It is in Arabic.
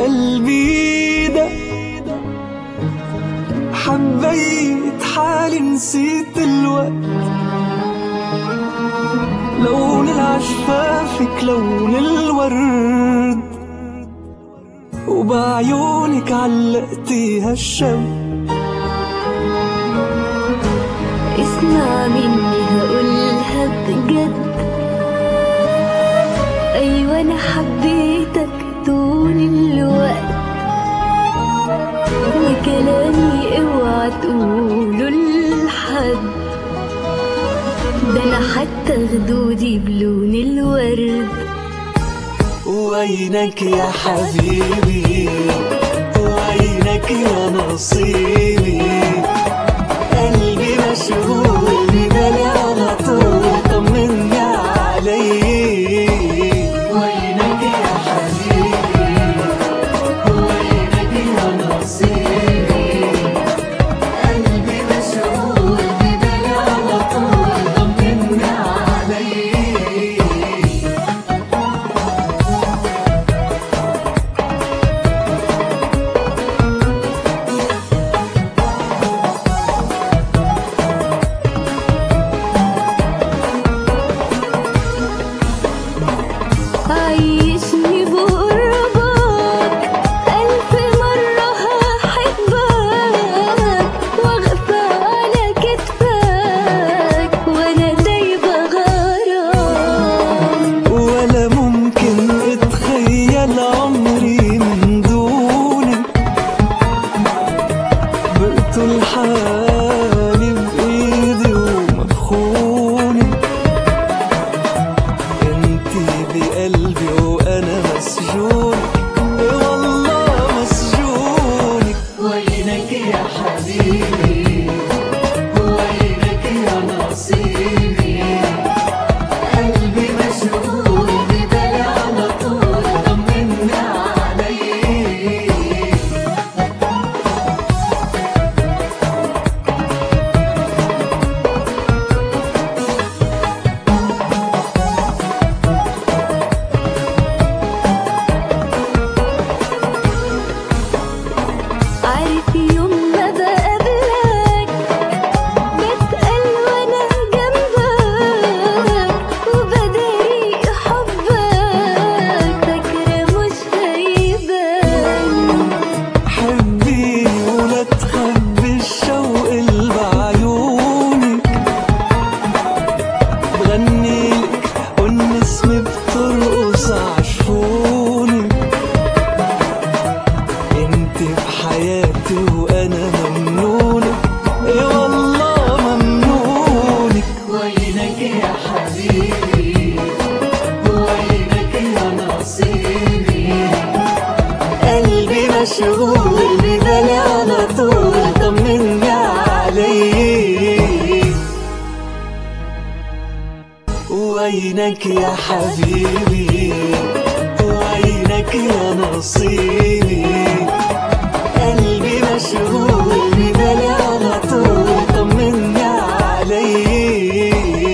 قلبي ده حبيت حالي نسيت الوقت، لون العشفافك لون الورد، وبعيونك علقتيها الشوق. اسمع مني هقولها بجد، أيوة أنا حبيتك طول الوقت، وكلامي اوعى تقوله لحد، ده أنا حتى خدودي بلون الورد. وينك يا حبيبي وينك يا نصيبي، قلبي مشغول ببالي على طول، طمني عليه. وينك يا حبيبي وينك يا نصيبي، قلبي مشغول ببالي على طول، طمني عليه. عيشني بقربك ألف مرة هحبك، واغفى على كتفك وأنا دايبة غرام، ولا ممكن اتخيل عمري من دونك، بقتل حالي بإيدي ومبخونك، انتي بقلبي وانا مسجونك، والله مسجونك. وينك يا حبيبي وينك يا نصيبي، قلبي مشغول ببالي على طول، طمني عليه. عارف يوم ما بقابلك بتقل وانا جنبك، وبداري حبك فاكرة مش هيبان. حبيني ولا تخبي الشوق اللي بعيونك، بغنيلك والنسمة بترقص عشفونك، انتي بحياتي وانا ممنونك، اي والله ممنونك. وينك يا حبيبي وينك يا نصيبي، قلبي مشغول ببالي على طول، طمني عليه. وينك يا حبيبي وينك يا نصيبي، قلبي مشغول ببالي على طول، طمني عليه.